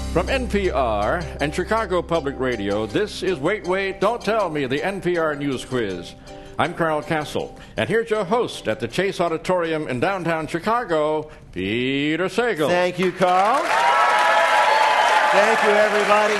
From NPR and Chicago Public Radio, this is Wait, Wait, Don't Tell Me, the NPR News Quiz. I'm Carl Castle, and here's your host at the Chase Auditorium in downtown Chicago, Peter Sagal. Thank you, Carl. Thank you, everybody.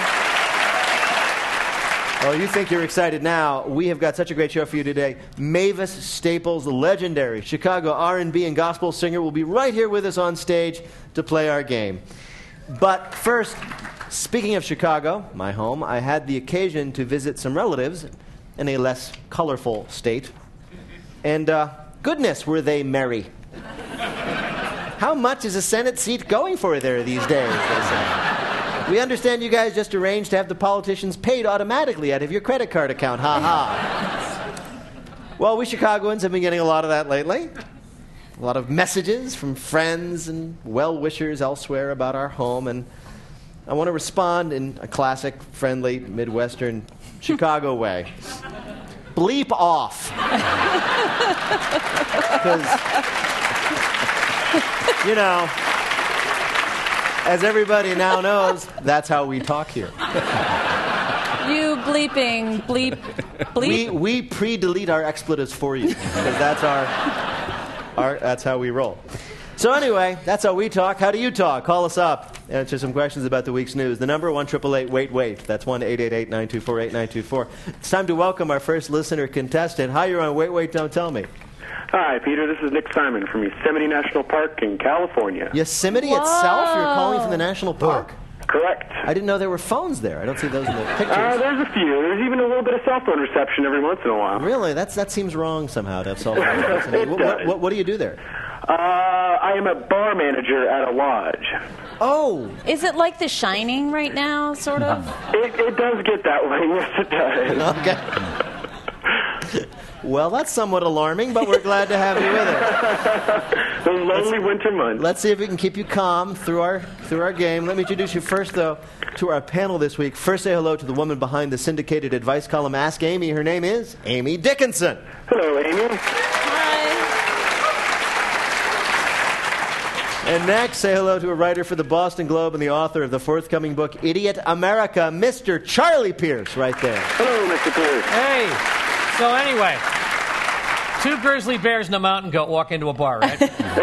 Oh, you think you're excited now. We have got such a great show for you today. Mavis Staples, the legendary Chicago R&B and gospel singer, will be right here with us on stage to play our game. But first, speaking of Chicago, my home, I had the occasion to visit some relatives in a less colorful state. And goodness, were they merry. How much is a Senate seat going for there these days, they say. We understand you guys just arranged to have the politicians paid automatically out of your credit card account. Ha ha. Well, we Chicagoans have been getting a lot of that lately. A lot of messages from friends and well-wishers elsewhere about our home, and I want to respond in a classic, friendly, Midwestern Chicago way. Bleep off. Because, you know, as everybody now knows, that's how we talk here. You bleeping, bleep, bleep? We pre-delete our expletives for you, because that's how we roll. So anyway, that's how we talk. How do you talk? Call us up. Answer some questions about the week's news. The number, 1-888-WAIT-WAIT. That's 1-888-924-8924. It's time to welcome our first listener contestant. Hi, you're on Wait, Wait, Don't Tell Me. Hi, Peter. This is Nick Simon from Yosemite National Park in California. Yosemite itself? You're calling from the national park? Correct. I didn't know there were phones there. I don't see those in the pictures. There's a few. There's even a little bit of cell phone reception every once in a while. Really? That seems wrong somehow to have cell phone reception. What do you do there? I am a bar manager at a lodge. Oh. Is it like The Shining right now, sort of? It does get that way. Yes, it does. Okay. Well, that's somewhat alarming, but we're glad to have you with us. Those lonely winter months. Let's see if we can keep you calm through our game. Let me introduce you first, though, to our panel this week. First, say hello to the woman behind the syndicated advice column Ask Amy. Her name is Amy Dickinson. Hello, Amy. Hi. And next, say hello to a writer for the Boston Globe and the author of the forthcoming book, Idiot America, Mr. Charlie Pierce, right there. Hello, Mr. Pierce. Hey. So anyway, two grizzly bears and a mountain goat walk into a bar, right?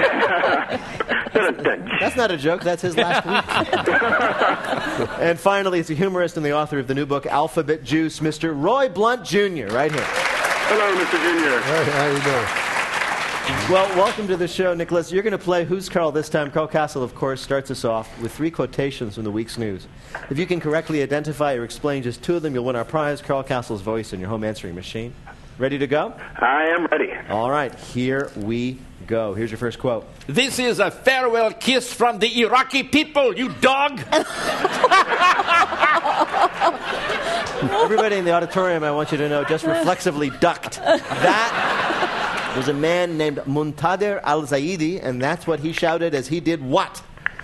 That's not a joke. That's his last week. And finally, it's a humorist and the author of the new book, Alphabet Juice, Mr. Roy Blunt Jr., right here. Hello, Mr. Jr. Hey, how you doing? Well, welcome to the show, Nicholas. You're going to play Who's Carl this time. Carl Castle, of course, starts us off with 3 quotations from the week's news. If you can correctly identify or explain just 2 of them, you'll win our prize, Carl Castle's voice in your home answering machine. Ready to go? I am ready. All right, here we go. Here's your first quote. This is a farewell kiss from the Iraqi people, you dog! Everybody in the auditorium, I want you to know, just reflexively ducked. That was a man named Muntader al-Zaidi, and that's what he shouted as he did what?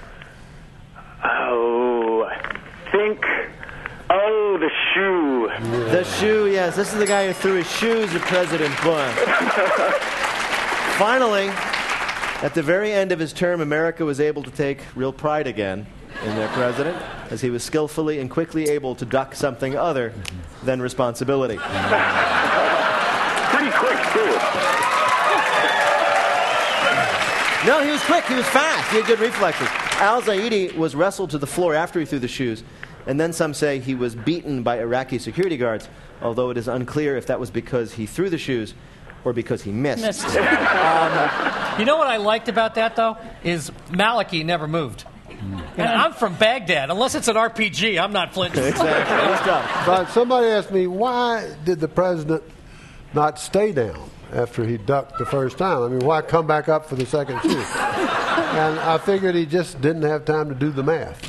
Oh, the shoe. The shoe, yes. This is the guy who threw his shoes at President Bush. Finally, at the very end of his term, America was able to take real pride again in their president, as he was skillfully and quickly able to duck something other than responsibility. Pretty quick, too. No, he was quick. He was fast. He had good reflexes. Al-Zaidi was wrestled to the floor after he threw the shoes, and then some say he was beaten by Iraqi security guards, although it is unclear if that was because he threw the shoes or because he missed. You know what I liked about that, though? Is Maliki never moved. And I'm from Baghdad. Unless it's an RPG, I'm not flinching. Exactly. But somebody asked me, why did the president not stay down after he ducked the first time? I mean, why come back up for the second shoot? And I figured he just didn't have time to do the math.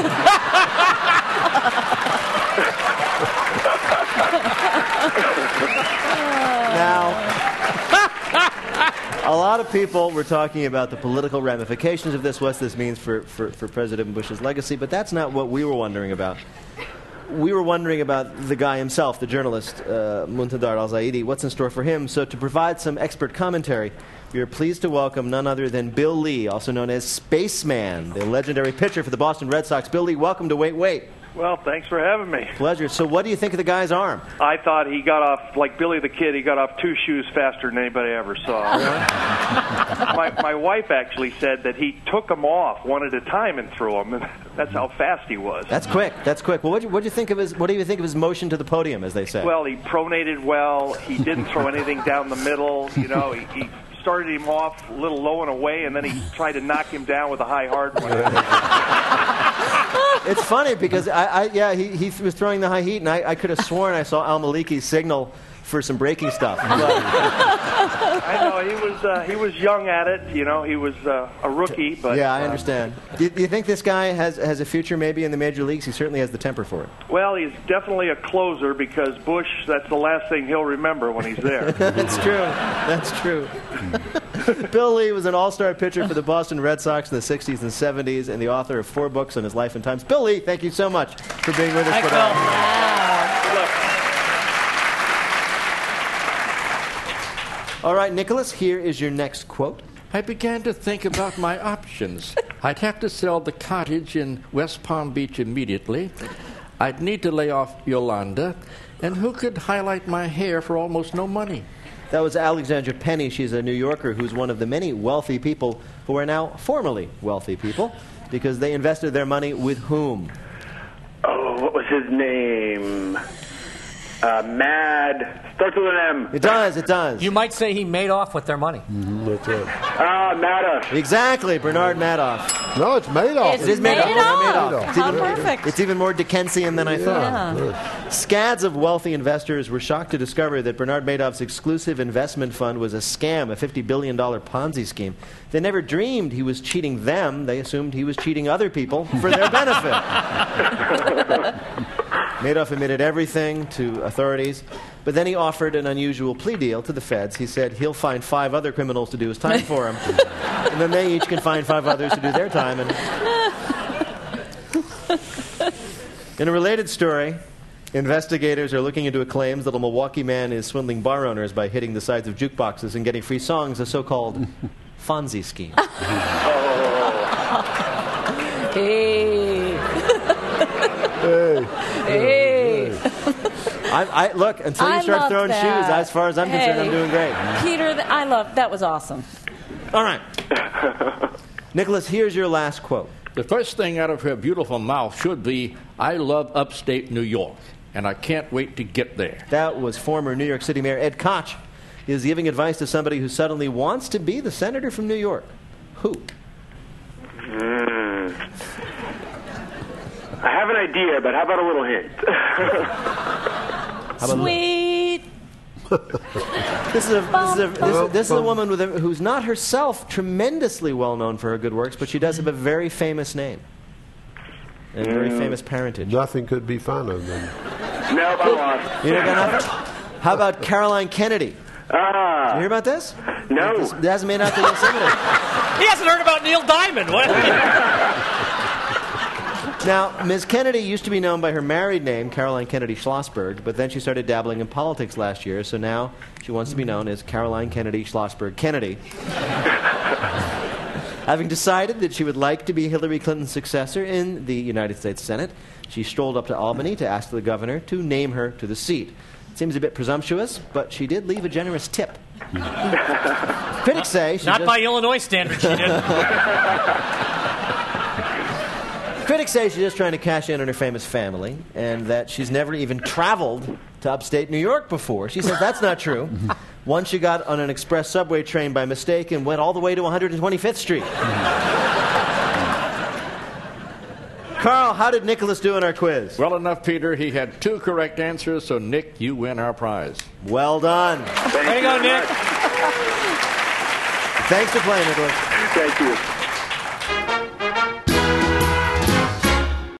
Now, a lot of people were talking about the political ramifications of this, what this means for President Bush's legacy, but that's not what we were wondering about. We were wondering about the guy himself, the journalist, Muntader al-Zaidi, what's in store for him. So to provide some expert commentary, We are pleased to welcome none other than Bill Lee, also known as Spaceman, the legendary pitcher for the Boston Red Sox. Bill Lee, welcome to Wait, Wait. Well, thanks for having me. Pleasure. So what do you think of the guy's arm? I thought he got off, like Billy the Kid, he got off 2 shoes faster than anybody ever saw. My wife actually said that he took them off one at a time and threw them, and that's how fast he was. That's quick. That's quick. Well, what do you think of his motion to the podium, as they say? Well, he pronated well. He didn't throw anything down the middle. You know, he started him off a little low and away, and then he tried to knock him down with a high hard one. It's funny because he was throwing the high heat, and I could have sworn I saw Al Maliki signal for some breaking stuff. I know he was young at it. You know, he was a rookie. But yeah, I understand. Do you think this guy has a future maybe in the major leagues? He certainly has the temper for it. Well, he's definitely a closer because Bush, that's the last thing he'll remember when he's there. That's true. That's true. Bill Lee was an all-star pitcher for the Boston Red Sox in the 60s and 70s and the author of 4 books on his life and times. Bill Lee, thank you so much for being with us Thanks, today. Good luck. All right, Nicholas, here is your next quote. I began to think about my options. I'd have to sell the cottage in West Palm Beach immediately. I'd need to lay off Yolanda. And who could highlight my hair for almost no money? That was Alexandra Penny. She's a New Yorker who's one of the many wealthy people who are now formerly wealthy people because they invested their money with whom? Oh, what was his name? Mad. Starts with an M. It does. You might say he made off with their money. That's it. Madoff. Exactly, Bernard Madoff. No, it's Madoff. It's It is Madoff. Madoff. It's How even- perfect. It's even more Dickensian than I thought. Yeah. Scads of wealthy investors were shocked to discover that Bernard Madoff's exclusive investment fund was a scam, a $50 billion Ponzi scheme. They never dreamed he was cheating them. They assumed he was cheating other people for their benefit. Madoff admitted everything to authorities, but then he offered an unusual plea deal to the feds. He said he'll find 5 other criminals to do his time for him, and then they each can find 5 others to do their time. And in a related story, investigators are looking into claims that a Milwaukee man is swindling bar owners by hitting the sides of jukeboxes and getting free songs, a so-called Fonzie scheme. Hey. I look, until you I start love throwing that. shoes, as far as I'm concerned, I'm Hey. doing great. Peter, that was awesome. All right. Nicholas, here's your last quote. The first thing out of her beautiful mouth should be, I love upstate New York, and I can't wait to get there. That was former New York City Mayor Ed Koch. He is giving advice to somebody who suddenly wants to be the senator from New York. Who? I have an idea, but how about a little hint? Sweet. This is a woman who's not herself tremendously well known for her good works, but she does have a very famous name and very famous parentage. Nothing could be finer than. Nope, I lost. You know, how about Caroline Kennedy? You hear about this? No. This hasn't made out to the senator. He hasn't heard about Neil Diamond. What? Now, Ms. Kennedy used to be known by her married name, Caroline Kennedy Schlossberg, but then she started dabbling in politics last year, so now she wants to be known as Caroline Kennedy Schlossberg Kennedy. Having decided that she would like to be Hillary Clinton's successor in the United States Senate, she strolled up to Albany to ask the governor to name her to the seat. It seems a bit presumptuous, but she did leave a generous tip. Critics say she Not by Illinois standards, she did. Critics say she's just trying to cash in on her famous family and that she's never even traveled to upstate New York before. She says that's not true. Once she got on an express subway train by mistake and went all the way to 125th Street. Carl, how did Nicholas do in our quiz? Well enough, Peter. He had 2 correct answers, so Nick, you win our prize. Well done. There you go, Nick. Thanks for playing, Nicholas. Thank you.